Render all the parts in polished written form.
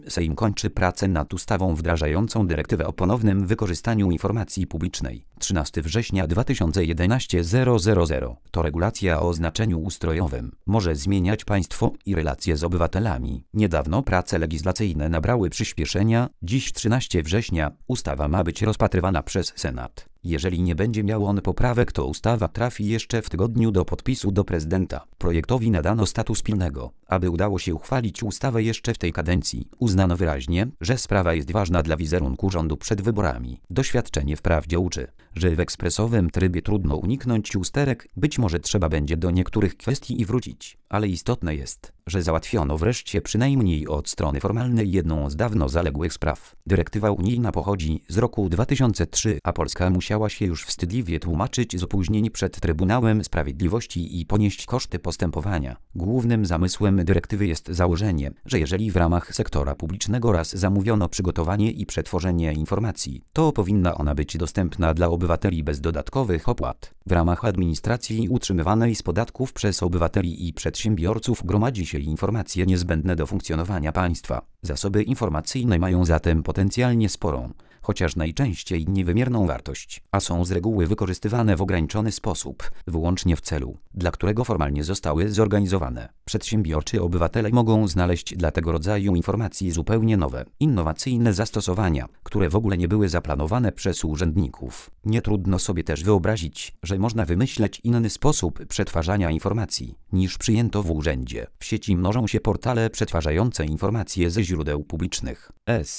Sejm kończy pracę nad ustawą wdrażającą dyrektywę o ponownym wykorzystaniu informacji publicznej. 13 września 2011 000. To regulacja o znaczeniu ustrojowym. Może zmieniać państwo i relacje z obywatelami. Niedawno prace legislacyjne nabrały przyspieszenia. Dziś 13 września ustawa ma być rozpatrywana przez Senat. Jeżeli nie będzie miał on poprawek, to ustawa trafi jeszcze w tygodniu do podpisu do prezydenta. Projektowi nadano status pilnego. Aby udało się uchwalić ustawę jeszcze w tej kadencji, uznano wyraźnie, że sprawa jest ważna dla wizerunku rządu przed wyborami. Doświadczenie wprawdzie uczy, że w ekspresowym trybie trudno uniknąć usterek, być może trzeba będzie do niektórych kwestii i wrócić, ale istotne jest, że załatwiono wreszcie przynajmniej od strony formalnej jedną z dawno zaległych spraw. Dyrektywa unijna pochodzi z roku 2003, a Polska musiała się już wstydliwie tłumaczyć z opóźnień przed Trybunałem Sprawiedliwości i ponieść koszty postępowania. Głównym zamysłem dyrektywy jest założenie, że jeżeli w ramach sektora publicznego raz zamówiono przygotowanie i przetworzenie informacji, to powinna ona być dostępna dla obywateli bez dodatkowych opłat. W ramach administracji utrzymywanej z podatków przez obywateli i przedsiębiorców gromadzi się informacje niezbędne do funkcjonowania państwa. Zasoby informacyjne mają zatem potencjalnie sporą, chociaż najczęściej niewymierną wartość, a są z reguły wykorzystywane w ograniczony sposób, wyłącznie w celu, dla którego formalnie zostały zorganizowane. Przedsiębiorczy obywatele mogą znaleźć dla tego rodzaju informacji zupełnie nowe, innowacyjne zastosowania, które w ogóle nie były zaplanowane przez urzędników. Nie trudno sobie też wyobrazić, że można wymyśleć inny sposób przetwarzania informacji, niż przyjęto w urzędzie. W sieci mnożą się portale przetwarzające informacje ze źródeł publicznych.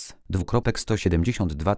172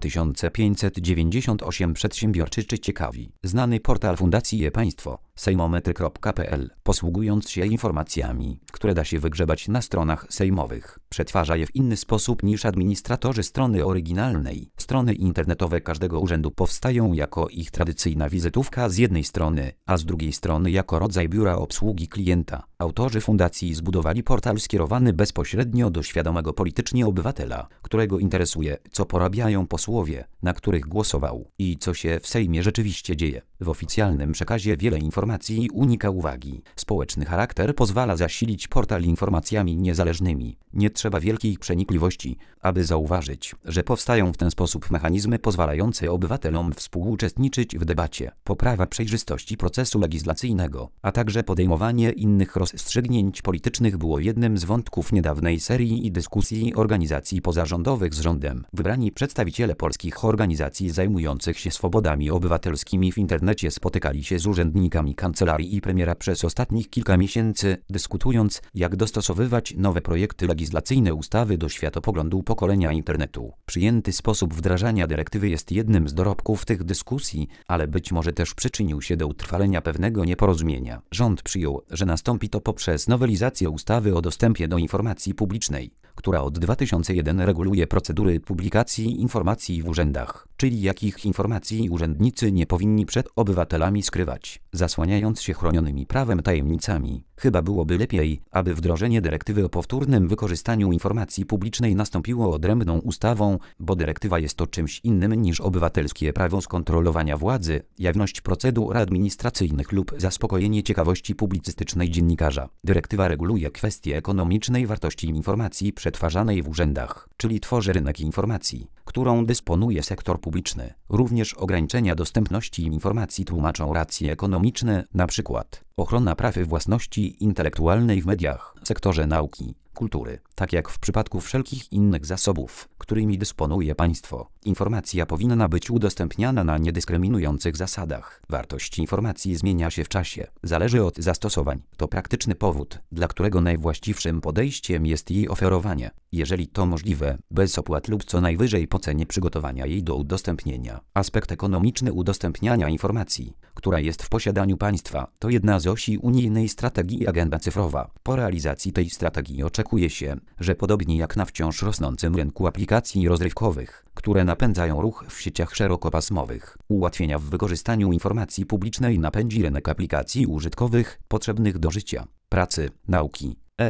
598 Przedsiębiorczy czy ciekawi. Znany portal Fundacji e-Państwo, sejmometry.pl, posługując się informacjami, które da się wygrzebać na stronach sejmowych, przetwarza je w inny sposób niż administratorzy strony oryginalnej. Strony internetowe każdego urzędu powstają jako ich tradycyjna wizytówka z jednej strony, a z drugiej strony jako rodzaj biura obsługi klienta. Autorzy fundacji zbudowali portal skierowany bezpośrednio do świadomego politycznie obywatela, którego interesuje, co porabiają posłowie, na których głosował i co się w Sejmie rzeczywiście dzieje. W oficjalnym przekazie wiele informacji unika uwagi. Społeczny charakter pozwala zasilić portal informacjami niezależnymi. Nie trzeba wielkiej przenikliwości, aby zauważyć, że powstają w ten sposób mechanizmy pozwalające obywatelom współuczestniczyć w debacie. Poprawa przejrzystości procesu legislacyjnego, a także podejmowanie innych rozstrzygnięć politycznych było jednym z wątków niedawnej serii i dyskusji organizacji pozarządowych z rządem. Wybrani przedstawiciele polskich organizacji zajmujących się swobodami obywatelskimi w internecie spotykali się z urzędnikami kancelarii i premiera przez ostatnich kilka miesięcy, dyskutując, jak dostosowywać nowe projekty legislacyjne ustawy do światopoglądu pokolenia internetu. Przyjęty sposób wdrażania dyrektywy jest jednym z dorobków tych dyskusji, ale być może też przyczynił się do utrwalenia pewnego nieporozumienia. Rząd przyjął, że nastąpi to poprzez nowelizację ustawy o dostępie do informacji publicznej, która od 2001 reguluje procedury publikacji informacji w urzędach, czyli jakich informacji urzędnicy nie powinni przed obywatelami skrywać, zasłaniając się chronionymi prawem tajemnicami. Chyba byłoby lepiej, aby wdrożenie dyrektywy o powtórnym wykorzystaniu informacji publicznej nastąpiło odrębną ustawą, bo dyrektywa jest to czymś innym niż obywatelskie prawo skontrolowania władzy, jawność procedur administracyjnych lub zaspokojenie ciekawości publicystycznej dziennikarza. Dyrektywa reguluje kwestie ekonomicznej wartości informacji przetwarzanej w urzędach, czyli tworzy rynek informacji, którą dysponuje sektor publiczny. Również ograniczenia dostępności informacji tłumaczą racje ekonomiczne, np. ochrona praw własności intelektualnej w mediach, sektorze nauki, kultury. Tak jak w przypadku wszelkich innych zasobów, którymi dysponuje państwo, informacja powinna być udostępniana na niedyskryminujących zasadach. Wartość informacji zmienia się w czasie, zależy od zastosowań. To praktyczny powód, dla którego najwłaściwszym podejściem jest jej oferowanie, jeżeli to możliwe, bez opłat lub co najwyżej po cenie przygotowania jej do udostępnienia. Aspekt ekonomiczny udostępniania informacji, która jest w posiadaniu państwa, to jedna z osi unijnej strategii agenda cyfrowa. Po realizacji tej strategii oczekuje się, że podobnie jak na wciąż rosnącym rynku aplikacji rozrywkowych, które napędzają ruch w sieciach szerokopasmowych, ułatwienia w wykorzystaniu informacji publicznej napędzi rynek aplikacji użytkowych potrzebnych do życia, pracy, nauki.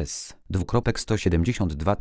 2,172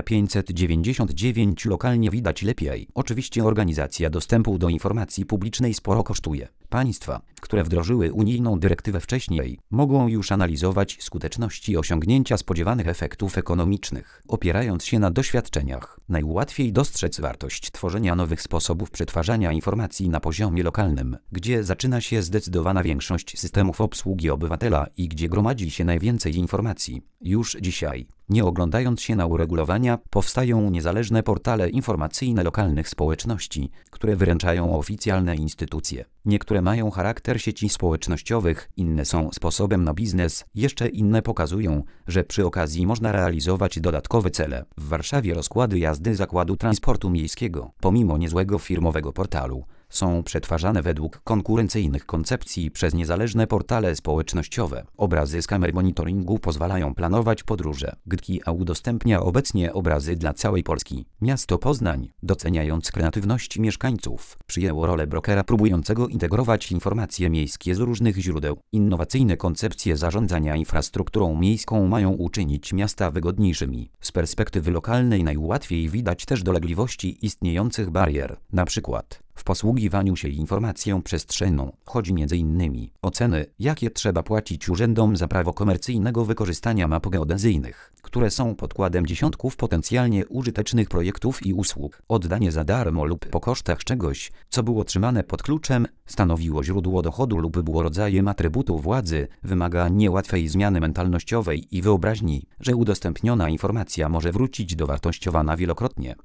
599 lokalnie widać lepiej. Oczywiście organizacja dostępu do informacji publicznej sporo kosztuje. Państwa, które wdrożyły unijną dyrektywę wcześniej, mogą już analizować skuteczność i osiągnięcia spodziewanych efektów ekonomicznych. Opierając się na doświadczeniach, najłatwiej dostrzec wartość tworzenia nowych sposobów przetwarzania informacji na poziomie lokalnym, gdzie zaczyna się zdecydowana większość systemów obsługi obywatela i gdzie gromadzi się najwięcej informacji. Już dzisiaj, nie oglądając się na uregulowania, powstają niezależne portale informacyjne lokalnych społeczności, które wyręczają oficjalne instytucje. Niektóre mają charakter sieci społecznościowych, inne są sposobem na biznes, jeszcze inne pokazują, że przy okazji można realizować dodatkowe cele. W Warszawie rozkłady jazdy Zakładu Transportu Miejskiego, pomimo niezłego firmowego portalu, są przetwarzane według konkurencyjnych koncepcji przez niezależne portale społecznościowe. Obrazy z kamer monitoringu pozwalają planować podróże. GDKiA udostępnia obecnie obrazy dla całej Polski. Miasto Poznań, doceniając kreatywność mieszkańców, przyjęło rolę brokera próbującego integrować informacje miejskie z różnych źródeł. Innowacyjne koncepcje zarządzania infrastrukturą miejską mają uczynić miasta wygodniejszymi. Z perspektywy lokalnej najłatwiej widać też dolegliwości istniejących barier, na przykład w posługiwaniu się informacją przestrzenną. Chodzi m.in. o ceny, jakie trzeba płacić urzędom za prawo komercyjnego wykorzystania map geodezyjnych, które są podkładem dziesiątków potencjalnie użytecznych projektów i usług. Oddanie za darmo lub po kosztach czegoś, co było trzymane pod kluczem, stanowiło źródło dochodu lub było rodzajem atrybutu władzy, wymaga niełatwej zmiany mentalnościowej i wyobraźni, że udostępniona informacja może wrócić dowartościowana wielokrotnie.